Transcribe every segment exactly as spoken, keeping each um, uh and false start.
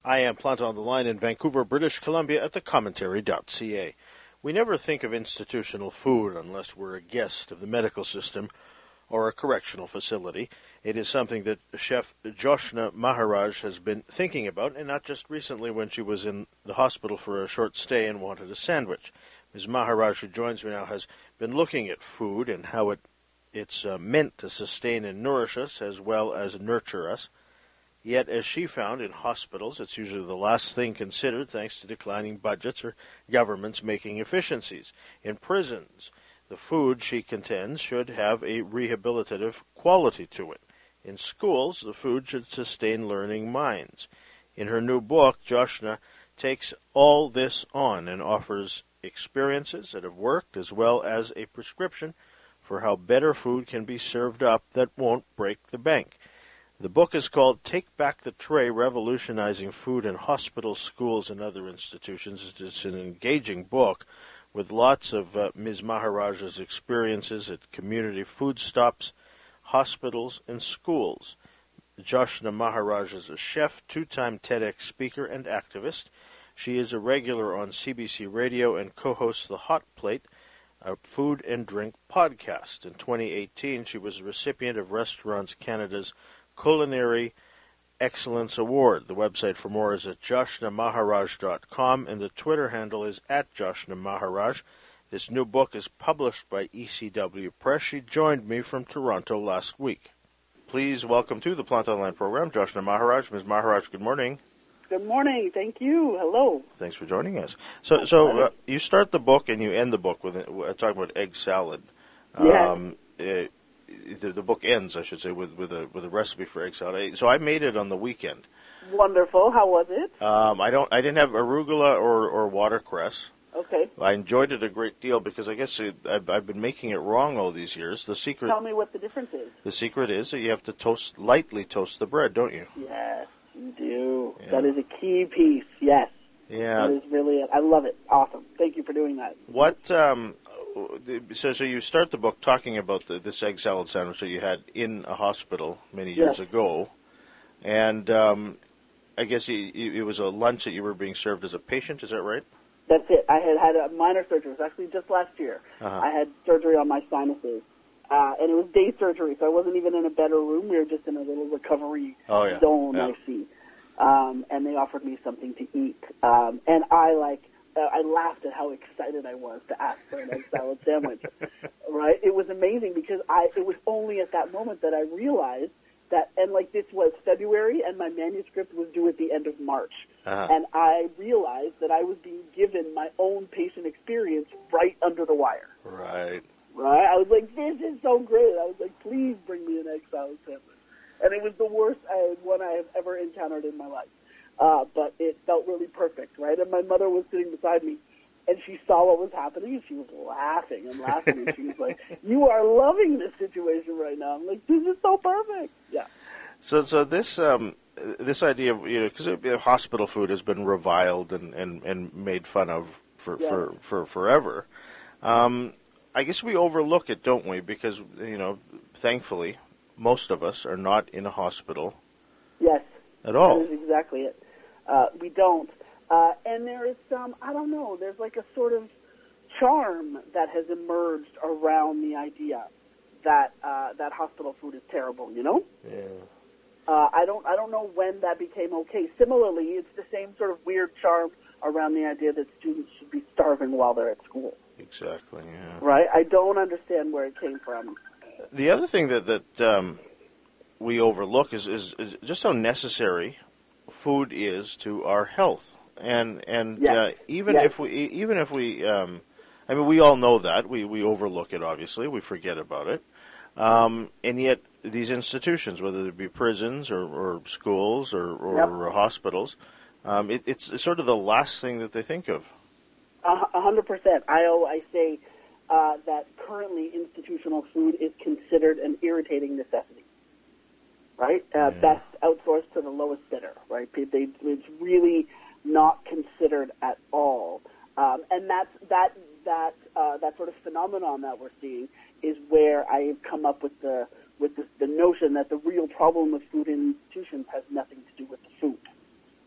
I am Plant on the Line in Vancouver, British Columbia at the commentary dot c a. We never think of institutional food unless we're a guest of the medical system or a correctional facility. It is something that Chef Joshna Maharaj has been thinking about, and not just recently when she was in the hospital for a short stay and wanted a sandwich. Miz Maharaj, who joins me now, has been looking at food and how it it's uh, meant to sustain and nourish us as well as nurture us. Yet, as she found, in hospitals, it's usually the last thing considered thanks to declining budgets or governments making efficiencies. In prisons, the food, she contends, should have a rehabilitative quality to it. In schools, the food should sustain learning minds. In her new book, Joshna takes all this on and offers experiences that have worked as well as a prescription for how better food can be served up that won't break the bank. The book is called Take Back the Tray, Revolutionizing Food in Hospitals, Schools, and Other Institutions. It's an engaging book with lots of uh, Miz Maharaj's experiences at community food stops, hospitals, and schools. Joshna Maharaj is a chef, two-time TEDx speaker, and activist. She is a regular on C B C Radio and co-hosts The Hot Plate, a food and drink podcast. In twenty eighteen, she was a recipient of Restaurants Canada's Culinary Excellence Award. The website for more is at joshna maharaj dot com, and the Twitter handle is at joshna maharaj. This new book is published by E C W Press. She joined me from Toronto last week. Please welcome to the Plant Online program, Joshna Maharaj. Miz Maharaj, good morning. Good morning. Thank you. Hello. Thanks for joining us. So, so uh, you start the book and you end the book with uh, talking about egg salad. Yeah. Um, it, The, the book ends, I should say, with, with a with a recipe for egg salad. So I made it on the weekend. Wonderful. How was it? Um, I don't. I didn't have arugula or, or watercress. Okay. I enjoyed it a great deal because I guess it, I've, I've been making it wrong all these years. The secret. Tell me what the difference is. The secret is that you have to toast lightly toast the bread, don't you? Yes, you do. Yeah. That is a key piece. Yes. Yeah. That is really it. I love it. Awesome. Thank you for doing that. What? Um, So, so you start the book talking about the, this egg salad sandwich that you had in a hospital many years Yes. ago, and um, I guess it, it was a lunch that you were being served as a patient. Is that right? That's it. I had had a minor surgery. It was actually just last year. Uh-huh. I had surgery on my sinuses, uh, and it was day surgery, so I wasn't even in a better room. We were just in a little recovery Oh, yeah. zone, Yeah. I see. Um, and they offered me something to eat, um, and I like. Uh, I laughed at how excited I was to ask for an egg salad sandwich. Right? It was amazing because I. It was only at that moment that I realized that, and like this was February, and my manuscript was due at the end of March, Uh-huh. and I realized that I was being given my own patient experience right under the wire. Right. Right? I was like, this is so great. I was like, please bring me an egg salad sandwich, and it was the worst uh, one I have ever encountered in my life. Uh, but it felt really perfect, right? And my mother was sitting beside me, and she saw what was happening, and she was laughing and laughing, and she was like, you are loving this situation right now. I'm like, this is so perfect. Yeah. So, so this um, this idea of, you know, because hospital food has been reviled and, and, and made fun of for Yeah. for, for forever. Um, I guess we overlook it, don't we? Because, you know, thankfully, most of us are not in a hospital Yes. at all. That is exactly it. Uh, we don't. Uh, and there is some, I don't know, there's like a sort of charm that has emerged around the idea that uh, that hospital food is terrible, you know? Yeah. Uh, I don't I don't know when that became okay. Similarly, it's the same sort of weird charm around the idea that students should be starving while they're at school. Exactly, yeah. Right? I don't understand where it came from. The other thing that, that um, we overlook is, is, is just how necessary food is to our health. And and Yes. uh, even Yes. if we even if we um, I mean we all know that we, we overlook it, obviously we forget about it, um, and yet these institutions, whether it be prisons or, or schools or, or Yep. hospitals, um, it, it's sort of the last thing that they think of. A hundred percent. I oh, I say uh, that currently institutional food is considered an irritating necessity. Right, uh, Yeah. best outsourced to the lowest bidder. Right, they, it's really not considered at all, um, and that's that that uh, that sort of phenomenon that we're seeing is where I've come up with the with the, the notion that the real problem with food institutions has nothing to do with the food.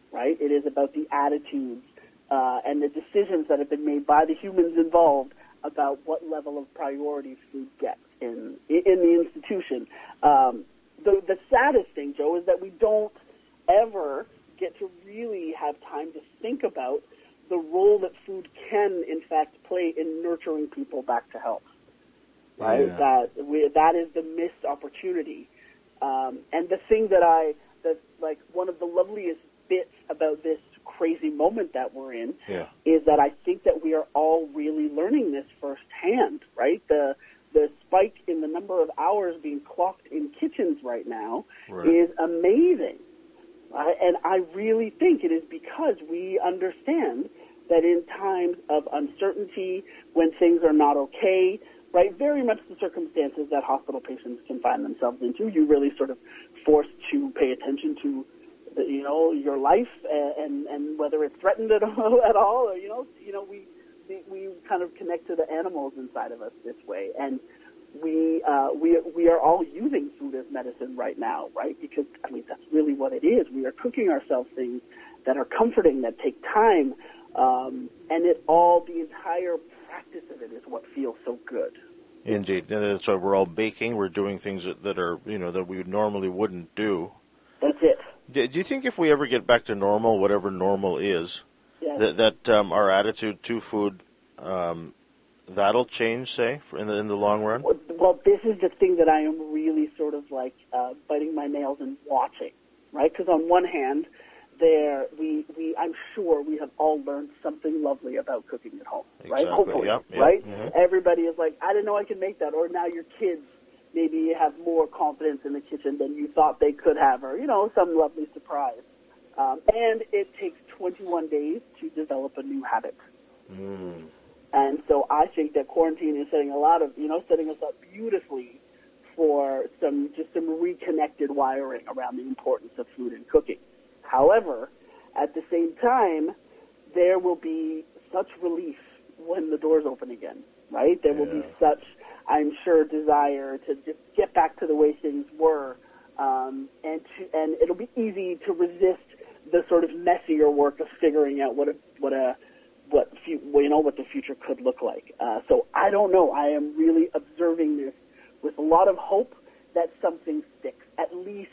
right? It is about the attitudes uh, and the decisions that have been made by the humans involved about what level of priority food gets in in the institution. Um, the, the saddest thing, Joe, is that we don't ever get to really have time to think about the role that food can, in fact, play in nurturing people back to health. Right? Yeah. That we, that is the missed opportunity. Um, and the thing that I, that like one of the loveliest bits about this crazy moment that we're in yeah. is that I think that we are all really learning this firsthand, right? The the spike in the number of hours being clocked in kitchens right now right. is amazing. Right? And I really think it is because we understand that in times of uncertainty, when things are not okay, right, very much the circumstances that hospital patients can find themselves into, you really sort of forced to pay attention to, the, you know, your life and, and, and whether it's threatened at all, at all or, you know, you know, we, we, we kind of connect to the animals inside of us this way. And we, uh, we, we are all using food as medicine right now, right? Because, I mean, that's really what it is. We are cooking ourselves things that are comforting, that take time, um, and it all, the entire practice of it is what feels so good. Indeed. That's why we're all baking. We're doing things that, that are, you know, that we normally wouldn't do. That's it. Do, do you think if we ever get back to normal, whatever normal is, Yes. that, that um, our attitude to food, um, that'll change, say, in the in the long run? Well, this is the thing that I am really sort of like uh, biting my nails and watching, right? Because on one hand, there we, we I'm sure we have all learned something lovely about cooking at home, right? Exactly. Hopefully, Yep, yep. right? Mm-hmm. Everybody is like, I didn't know I could make that, or now your kids maybe have more confidence in the kitchen than you thought they could have, or you know, some lovely surprise. Um, and it takes twenty-one days to develop a new habit. Mm. And so I think that quarantine is setting a lot of, you know, setting us up beautifully for some, just some reconnected wiring around the importance of food and cooking. However, at the same time, there will be such relief when the doors open again, right? There will Yeah. be such, I'm sure, desire to just get back to the way things were, um, and to, and it'll be easy to resist the sort of messier work of figuring out what a what a what well, you know what the future could look like. Uh, so I don't know. I am really observing this with a lot of hope that something sticks. At least,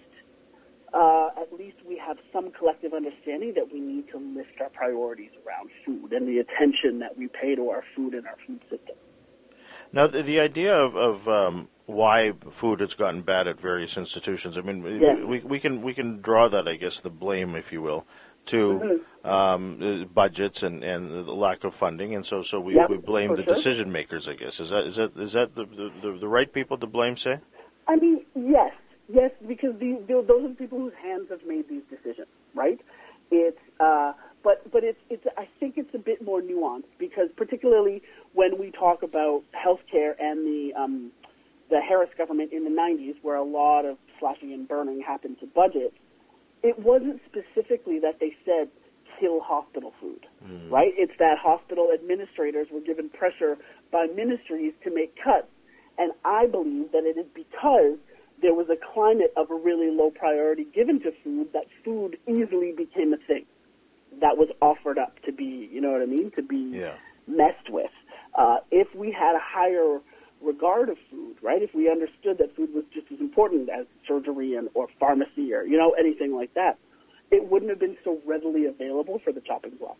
uh, at least we have some collective understanding that we need to lift our priorities around food and the attention that we pay to our food and our food system. Now, the, the idea of, of um, why food has gotten bad at various institutions, I mean, Yes. we we can we can draw that, I guess, the blame, if you will, to Mm-hmm. um, budgets and, and the lack of funding, and so so we, Yep, we blame for the sure. decision makers, I guess. Is that is that is that the, the, the right people to blame, say? I mean, yes, yes, because the, the, those are the people whose hands have made these decisions, right? It's, uh, but but it's it's. I think it's a bit more nuanced because particularly when we talk about healthcare and the um, the Harris government in the nineties, where a lot of slashing and burning happened to budgets, it wasn't specifically that they said kill hospital food, Mm. right? It's that hospital administrators were given pressure by ministries to make cuts. And I believe that it is because there was a climate of a really low priority given to food that food easily became a thing that was offered up to be, you know what I mean, to be Yeah. messed with. Uh, if we had a higher regard of food, right, if we understood that food was just as important as surgery and or pharmacy or, you know, anything like that, it wouldn't have been so readily available for the chopping block.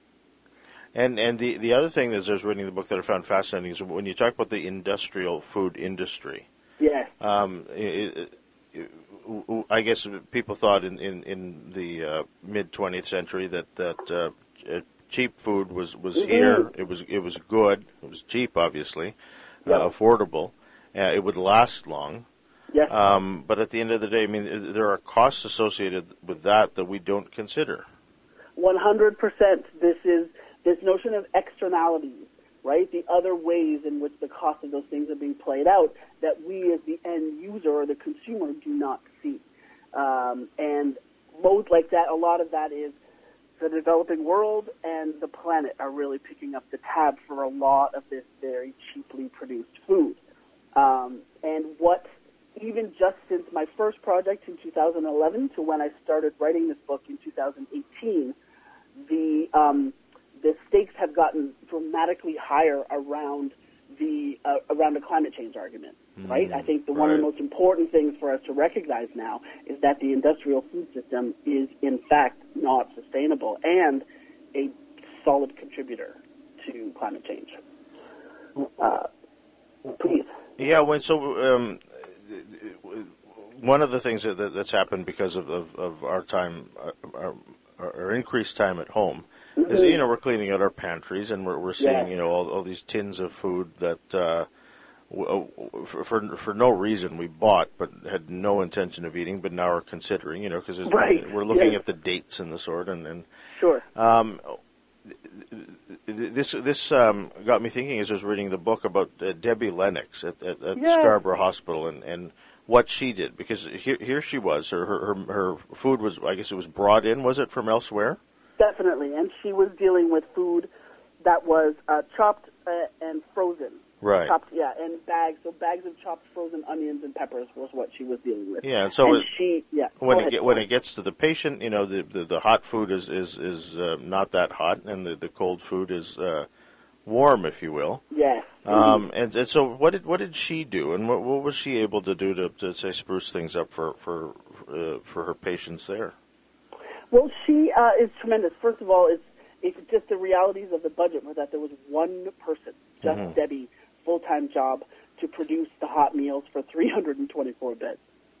And and the, the other thing is, I was reading the book that I found fascinating is when you talk about the industrial food industry. Yes. Um, it, it, I guess people thought in in, in the uh, mid twentieth century that that uh, cheap food was, was Mm-hmm. here. It was it was good. It was cheap, obviously, Yep. uh, affordable. Uh, it would last long. Yes. Um, but at the end of the day, I mean, there are costs associated with that that we don't consider. one hundred percent. This is this notion of externalities, right? The other ways in which the cost of those things are being played out that we as the end user or the consumer do not see. Um, and most like that, a lot of that is the developing world and the planet are really picking up the tab for a lot of this very cheaply produced food. Um, and what even just since my first project in two thousand eleven to when I started writing this book in two thousand eighteen, the um, the stakes have gotten dramatically higher around the uh, around the climate change argument. Right? Mm, I think the, one right. of the most important things for us to recognize now is that the industrial food system is, in fact, not sustainable and a solid contributor to climate change. Uh, please. Yeah, well, so um, one of the things that, that's happened because of, of, of our time, our, our increased time at home, mm-hmm. is, you know, we're cleaning out our pantries and we're, we're seeing, yes. you know, all, all these tins of food that... Uh, For, for for no reason we bought, but had no intention of eating, but now are considering, you know, because right. we're looking yes. at the dates and the sort, and, and sure. Um, this this um, got me thinking as I was reading the book about uh, Debbie Lennox at, at, at yeah. Scarborough Hospital and, and what she did, because here here she was, her, her her food was, I guess it was brought in, was it, from elsewhere? Definitely, and she was dealing with food that was uh, chopped uh, and frozen. Right. Chopped, yeah, and bags. So bags of chopped frozen onions and peppers was what she was dealing with. Yeah, and so and it, she, yeah. When it ahead, get, when it gets to the patient, you know, the the, the hot food is is is uh, not that hot, and the, the cold food is uh, warm, if you will. Yes. Um, and, and so, what did what did she do, and what what was she able to do to, to say spruce things up for for uh, for her patients there? Well, she uh, is tremendous. First of all, it's it's just the realities of the budget were that there was one person, just mm-hmm. Debbie. Full-time job to produce the hot meals for three hundred twenty-four beds,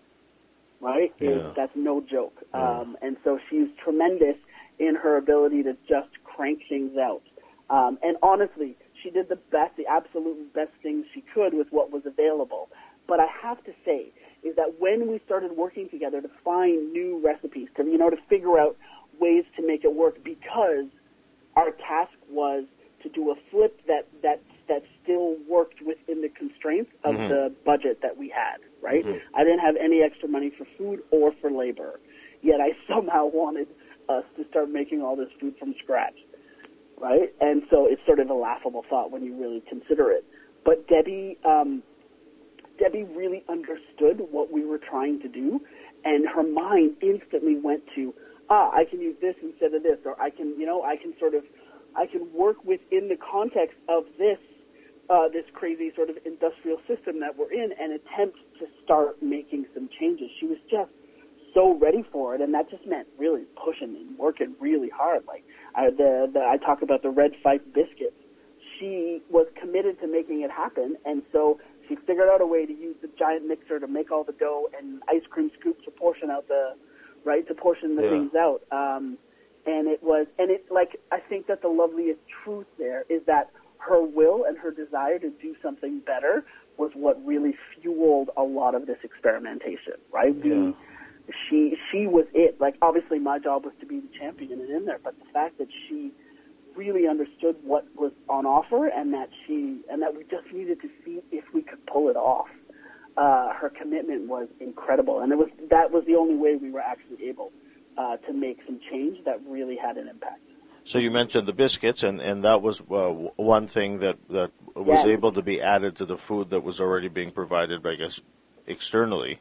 right? Yeah. Is, that's no joke. Yeah. Um, and so she's tremendous in her ability to just crank things out. Um, and honestly, she did the best, the absolute best things she could with what was available. But I have to say is that when we started working together to find new recipes, to, you know, to figure out ways to make it work, because our task was to do a flip that, that that still worked within the constraints of mm-hmm. the budget that we had, right? Mm-hmm. I didn't have any extra money for food or for labor, yet I somehow wanted us to start making all this food from scratch, right? And so it's sort of a laughable thought when you really consider it. But Debbie, um, Debbie really understood what we were trying to do, and her mind instantly went to, ah, I can use this instead of this, or I can, you know, I can sort of, I can work within the context of this, uh, this crazy sort of industrial system that we're in and attempt to start making some changes. She was just so ready for it, and that just meant really pushing and working really hard. Like I, the, the, I talk about the Red Fife biscuits. She was committed to making it happen, and so she figured out a way to use the giant mixer to make all the dough and ice cream scoops to portion out the, right, to portion the yeah. things out. Um, and it was, and it, like, I think that the loveliest truth there is that her will and her desire to do something better was what really fueled a lot of this experimentation, right? Yeah. The, she, she was it. Like, obviously my job was to be the champion and in there, but the fact that she really understood what was on offer and that she, and that we just needed to see if we could pull it off. Uh, her commitment was incredible, and it was, that was the only way we were actually able uh, to make some change that really had an impact. So you mentioned the biscuits, and, and that was uh, one thing that, that was yeah. able to be added to the food that was already being provided, I guess, externally.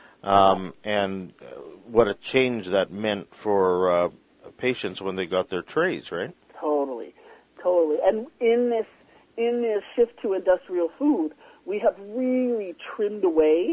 Um, and what a change that meant for uh, patients when they got their trays, right? Totally, totally. And in this in this shift to industrial food, we have really trimmed away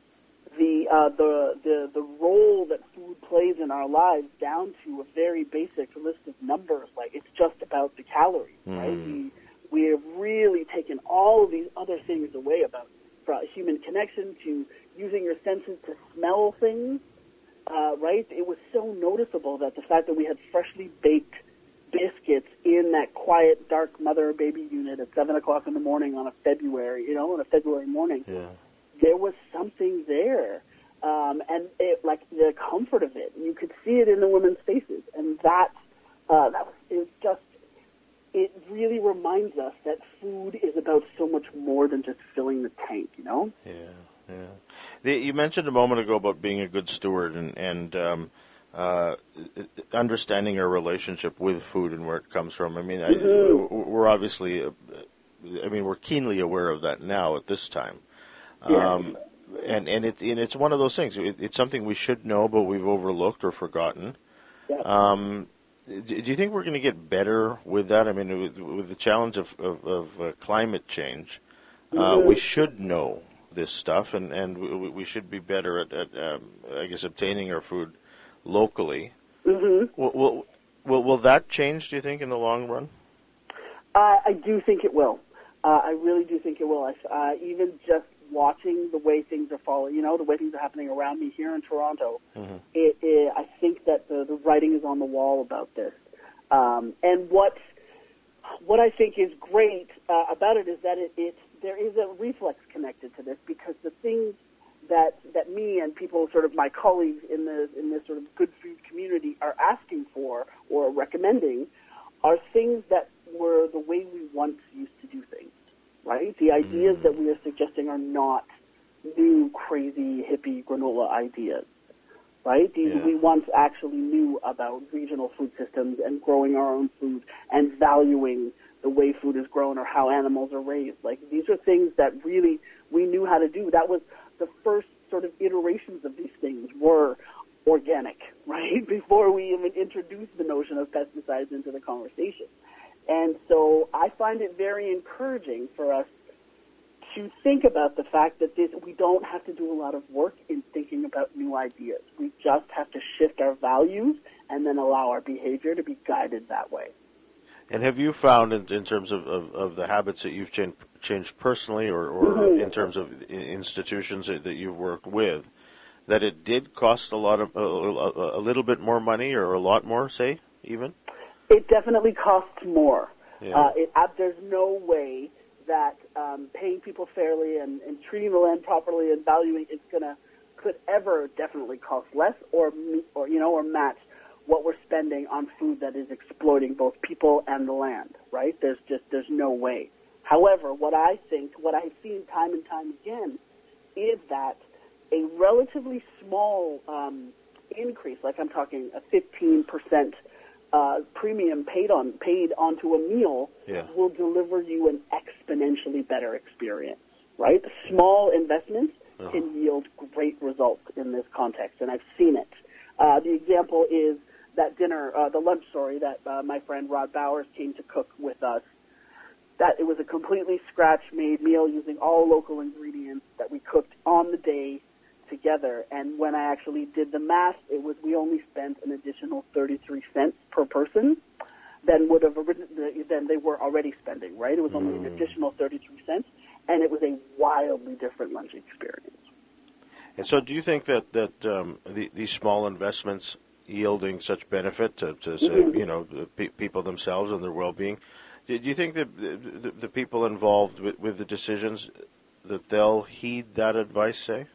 the uh, the the the role that food plays in our lives down to a very basic list of numbers. Like, it's just about the calories, mm. right? We we have really taken all of these other things away about from human connection to using your senses to smell things, uh, right? It was so noticeable that the fact that we had freshly baked biscuits in that quiet, dark mother-baby unit at seven o'clock in the morning on a February, you know, on a February morning, yeah. there was something there. Um, and it, like, the comfort of it, you could see it in the women's faces. And that, uh, that was, it was just, it really reminds us that food is about so much more than just filling the tank, you know? Yeah, yeah. The, you mentioned a moment ago about being a good steward and, and um, uh, understanding our relationship with food and where it comes from. I mean, mm-hmm. I, we're obviously, uh, I mean, we're keenly aware of that now at this time. Yeah. Um, And and it and it's one of those things. It, it's something we should know, but we've overlooked or forgotten. Yeah. Um, do, do you think we're going to get better with that? I mean, with, with the challenge of of, of uh, climate change, uh, mm-hmm. we should know this stuff, and and we, we should be better at, at um, I guess, obtaining our food locally. Mm-hmm. Will, will will will that change? Do you think in the long run? Uh, I do think it will. Uh, I really do think it will. I, uh, even just watching the way things are falling, you know, the way things are happening around me here in Toronto, mm-hmm. it, it, I think that the, the writing is on the wall about this. Um, and what what I think is great uh, about it is that it, it there is a reflex connected to this, because the things that that me and people, sort of my colleagues in the in this sort of good food community, are asking for or recommending are things that were the way we once used to do things, right? The ideas mm. that we are suggesting are not new, crazy, hippie granola ideas, right? These, yeah. We once actually knew about regional food systems and growing our own food and valuing the way food is grown or how animals are raised. Like, these are things that really we knew how to do. That was the first sort of iterations of these things were organic, right? Before we even introduced the notion of pesticides into the conversation. And so I find it very encouraging for us to think about the fact that this, we don't have to do a lot of work in thinking about new ideas. We just have to shift our values and then allow our behavior to be guided that way. And have you found, in, in terms of, of, of the habits that you've changed, changed personally, or, or mm-hmm. in terms of institutions that, that you've worked with, that it did cost a lot of a, a, a little bit more money, or a lot more, say, even? It definitely costs more. Yeah. Uh, it, uh, there's no way that um, paying people fairly and, and treating the land properly and valuing it's gonna could ever definitely cost less, or meet, or you know, or match what we're spending on food that is exploiting both people and the land. Right? There's just there's no way. However, what I think, what I've seen time and time again, is that a relatively small um, increase, like I'm talking a fifteen percent uh, premium paid on paid onto a meal, yeah. will deliver you an exponentially better experience. Right? Small investments uh-huh. can yield great results in this context, and I've seen it. Uh, the example is that dinner, uh, the lunch, sorry, that uh, my friend Rod Bowers came to cook with us. That it was a completely scratch-made meal using all local ingredients that we cooked on the day together. And when I actually did the math, it was we only spent an additional thirty-three cents per person than would have than they were already spending. Right? It was only mm. an additional thirty-three cents, and it was a wildly different lunch experience. And so, do you think that that um, the, these small investments yielding such benefit to, to say, mm-hmm. you know, the pe- people themselves and their well-being? Do, do you think that the, the, the people involved with, with the decisions, that they'll heed that advice? Say,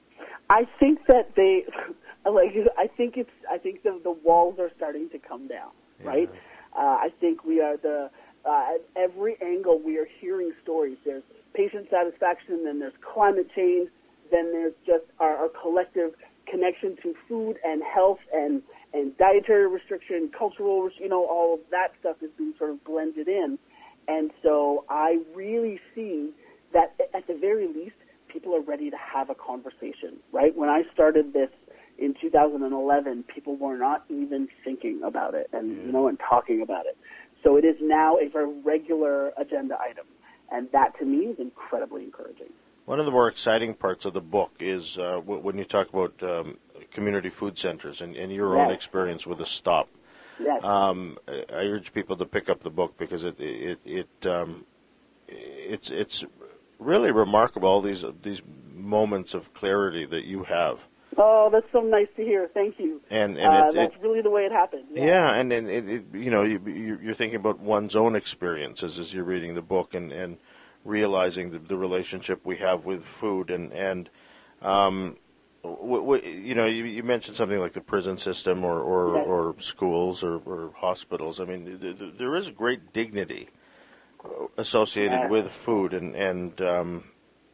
I think that they, like, I think it's, I think the the walls are starting to come down. Yeah. Right? Uh, I think we are the uh, at every angle we are hearing stories. There's patient satisfaction, then there's climate change. Then there's just our, our collective connection to food and health and, and dietary restriction, cultural, you know, all of that stuff is being sort of blended in. And so I really see that at the very least, people are ready to have a conversation, right? When I started this in two thousand eleven, people were not even thinking about it and, yeah. you know, and talking about it. So it is now a very regular agenda item. And that to me is incredibly encouraging. One of the more exciting parts of the book is uh, w- when you talk about um, community food centers and, and your yes. own experience with a stop. Yes. Um, I urge people to pick up the book because it it it um, it's it's really remarkable, all these these moments of clarity that you have. Oh, that's so nice to hear. Thank you. And and uh, it, that's it, really the way it happened. Yeah, yeah and and it, it, you know you, you're thinking about one's own experiences as you're reading the book and and. realizing the, the relationship we have with food, and and um, w- w- you know, you, you mentioned something like the prison system or or, yes. or schools or, or hospitals. I mean, th- th- there is a great dignity associated yes. with food, and and um,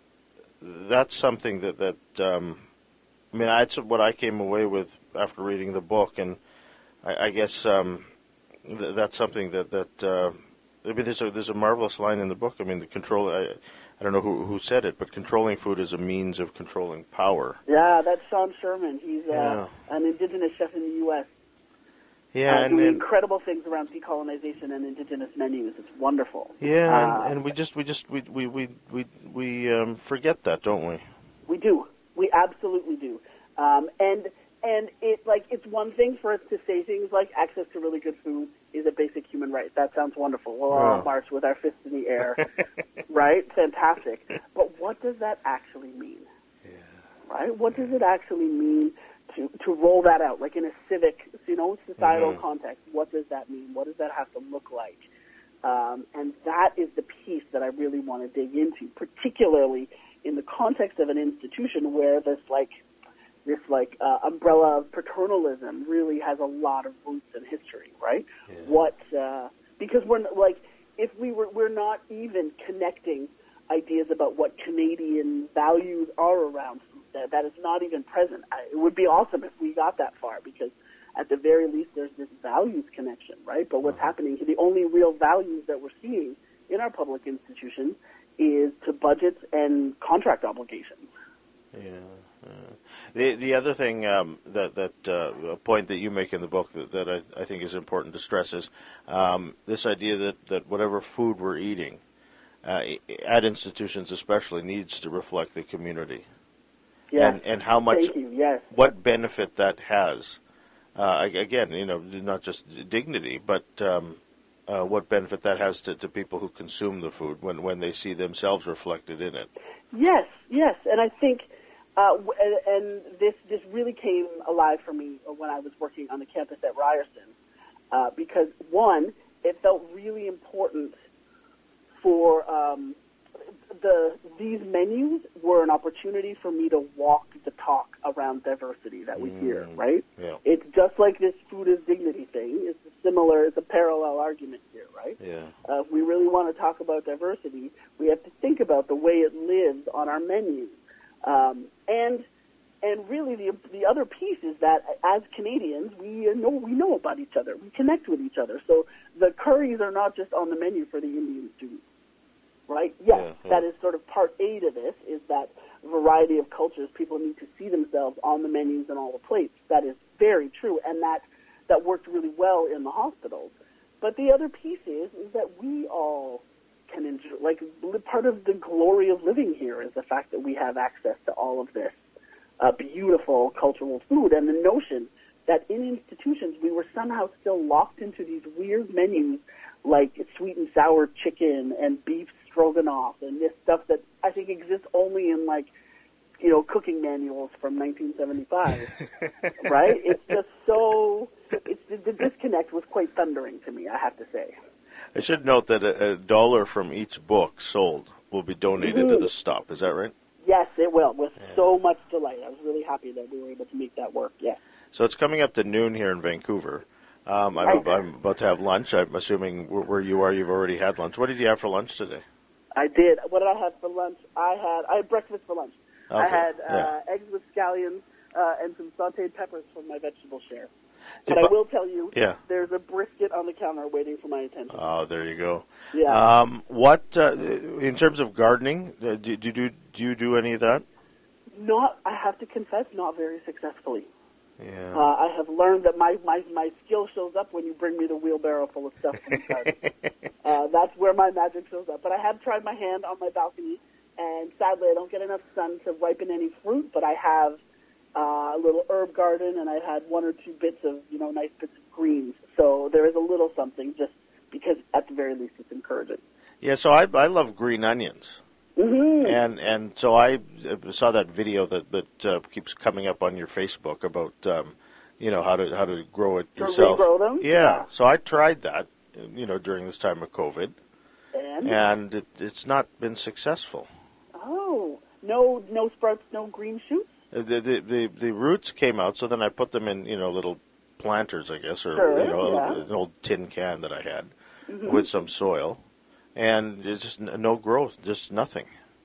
that's something that that um, I mean, that's what I came away with after reading the book, and I, I guess um, th- that's something that that. Uh, I mean, there's a there's a marvelous line in the book. I mean, the control, uh, I don't know who who said it, but controlling food is a means of controlling power. Yeah, that's Sean Sherman. He's uh, Yeah. an indigenous chef in the U S Yeah, uh, and, doing and incredible things around decolonization and indigenous menus. It's wonderful. yeah, Uh, and, and we just we just we we we we, we um, forget that, don't we? We do. We absolutely do. Um, and and it like it's one thing for us to say things like access to really good food is a basic human right. That sounds wonderful. We'll all Yeah. march with our fists in the air, right? Fantastic. But what does that actually mean? Yeah. Right? What does it actually mean to to roll that out, like in a civic, you know, societal Mhm. context? What does that mean? What does that have to look like? Um, and that is the piece that I really want to dig into, particularly in the context of an institution where this like this like uh, umbrella of paternalism really has a lot of roots in history, right? Yeah. What uh, because we're n- like if we were we're not even connecting ideas about what Canadian values are around food. That, that is not even present. I, it would be awesome if we got that far because at the very least there's this values connection, right? But what's Uh-huh. happening, the only real values that we're seeing in our public institutions is to budgets and contract obligations. Yeah. yeah. The the other thing um, that that uh, a point that you make in the book that, that I, I think is important to stress is um, this idea that, that whatever food we're eating uh, at institutions especially needs to reflect the community. Yes. And and how much Thank you. Yes. what benefit that has. Uh, ag- again, you know, not just dignity, but um, uh, what benefit that has to, to people who consume the food when, when they see themselves reflected in it. Yes, yes, and I think, uh, w- and and this this really came alive for me when I was working on the campus at Ryerson, uh, because one, it felt really important for um, the these menus were an opportunity for me to walk the talk around diversity that we hear, Mm, right? yeah. It's just like this food is dignity thing. It's a similar, it's a parallel argument here, right? Yeah. Uh, if we really want to talk about diversity, we have to think about the way it lives on our menus. Um, and and really, the the other piece is that as Canadians, we know we know about each other. We connect with each other. So the curries are not just on the menu for the Indian students, right? Yes, Yeah, yeah. that is sort of part A to this, is that variety of cultures. People need to see themselves on the menus and all the plates. That is very true, and that that worked really well in the hospitals. But the other piece is is that we all can enjoy, like, part of the glory of living here is the fact that we have access to all of this uh, beautiful cultural food, and the notion that in institutions we were somehow still locked into these weird menus like sweet and sour chicken and beef stroganoff and this stuff that I think exists only in, like, you know, cooking manuals from nineteen seventy-five, right? It's just so, it's, the, the disconnect was quite thundering to me, I have to say. I should note that a, a dollar from each book sold will be donated Mhm. to the stop. Is that right? Yes, it will, with Yeah. so much delight. I was really happy that we were able to make that work, yes. So it's coming up to noon here in Vancouver. Um, I'm, Right. I'm about to have lunch. I'm assuming where where you are, you've already had lunch. What did you have for lunch today? I did. What did I have for lunch? I had I had breakfast for lunch. I Okay, had uh, yeah. eggs with scallions uh, and some sautéed peppers from my vegetable share. Did But I bu- will tell you, Yeah. there's a brisket on the counter waiting for my attention. Oh, there you go. Yeah. Um, what uh, in terms of gardening? Uh, do, do you do do you do any of that? Not, I have to confess, not very successfully. Yeah. Uh, I have learned that my, my, my skill shows up when you bring me the wheelbarrow full of stuff from the garden. uh, that's where my magic shows up. But I have tried my hand on my balcony, and sadly I don't get enough sun to ripen any fruit, but I have uh, a little herb garden, and I had one or two bits of, you know, nice bits of greens. So there is a little something, just because at the very least it's encouraging. Yeah. So I I love green onions. Mm-hmm. And and so I uh, saw that video that that uh, keeps coming up on your Facebook about um, you know how to how to grow it To yourself. regrow them? Yeah. Yeah. So I tried that, you know, during this time of COVID, And? and it, it's not been successful. Oh, no, no sprouts, no green shoots? Uh, The, the the the roots came out, so then I put them in you know little planters, I guess, or Sure, you know yeah. an old tin can that I had Mhm. with some soil, and it's just n- no growth, just nothing.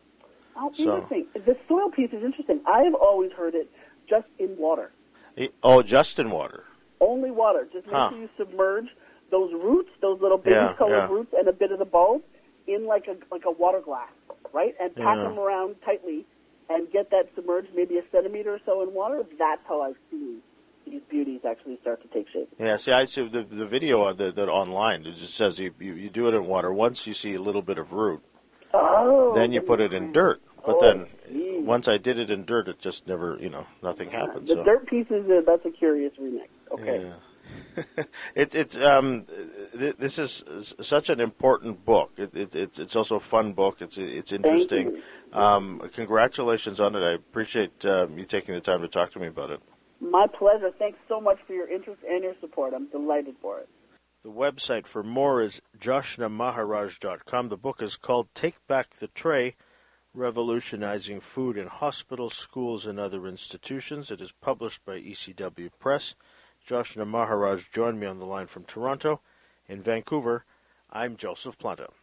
Oh, So- interesting. The soil piece is interesting. I've always heard it just in water. Eh, Oh, just in water. Only water. Just make Huh. sure you submerge those roots, those little baby Yeah, colored yeah. roots and a bit of the bulb in like a like a water glass. right? And pack Yeah. them around tightly and get that submerged maybe a centimeter or so in water. That's how I've seen these beauties actually start to take shape. Yeah, see, I see the the video on the, that online. It just says you, you you do it in water. Once you see a little bit of root, Oh. then you put it in dirt. But Oh, then geez. once I did it in dirt, it just never, you know, nothing happened. The so. dirt pieces, uh, that's a curious remix. Okay. Yeah. it's it's um th- this is such an important book. It, it, it's it's also a fun book. It's it's interesting. you. Um, congratulations on it. I appreciate um, you taking the time to talk to me about it. My pleasure. Thanks so much for your interest and your support. I'm delighted for it. The website for more is joshna maharaj dot com. The book is called Take Back the Tray, Revolutionizing Food in Hospitals, Schools, and Other Institutions. It is published by E C W Press. Joshna Maharaj joined me on the line from Toronto. In Vancouver, I'm Joseph Planta.